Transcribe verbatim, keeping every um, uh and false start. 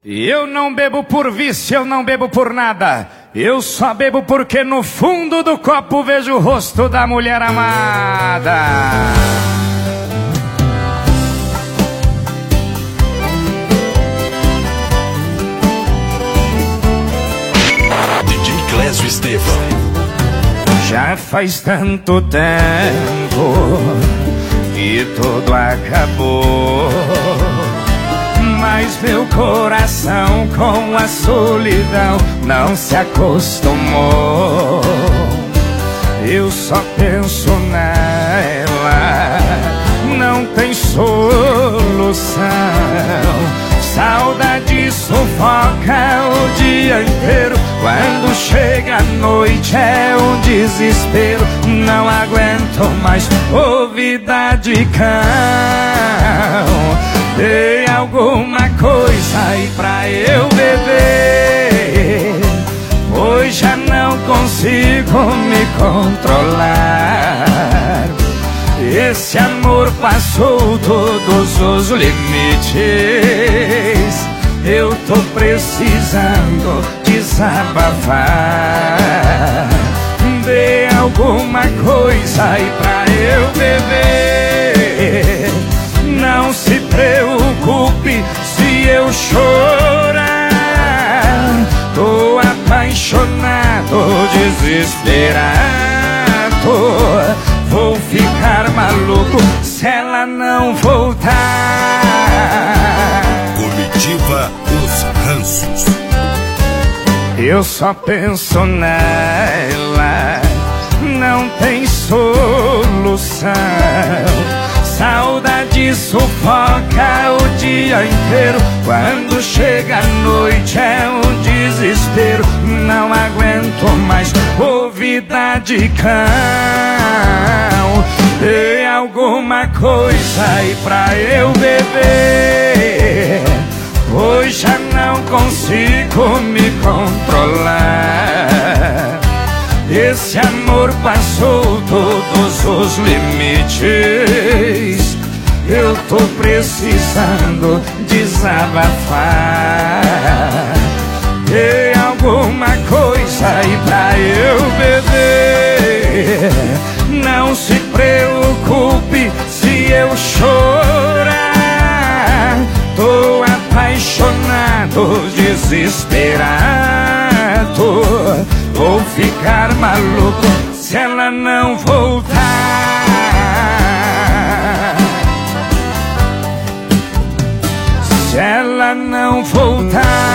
Eu não bebo por vício, eu não bebo por nada. Eu só bebo porque no fundo do copo vejo o rosto da mulher amada. D J Clésio Estevão. Já faz tanto tempo que tudo acabou, mas meu coração com a solidão não se acostumou. Eu só penso nela, não tem solução. Saudade sufoca o dia inteiro. Quando chega a noite é um desespero. Não aguento mais ouvida de cão. Dei alguma coisa aí pra eu beber, pois já não consigo me controlar. Esse amor passou todos os limites. Eu tô precisando desabafar. Dê alguma coisa aí pra eu beber. Não se preocupe se eu chorar. Tô apaixonado, desesperado. Vou ficar maluco se ela não voltar. Comitiva Os Ranços. Eu só penso nela, não tem solução. Saudade sufoca o dia inteiro. Quando chega a noite é um desespero. Não aguento mais ouvida de cão. Dê alguma coisa aí pra eu beber, pois já não consigo me controlar. Esse amor passou todos os limites. Eu tô precisando desabafar. Dê alguma coisa aí pra eu beber. Não se preocupe se eu chorar. Tô apaixonado, desesperado. Vou ficar maluco se ela não voltar. Se ela não voltar.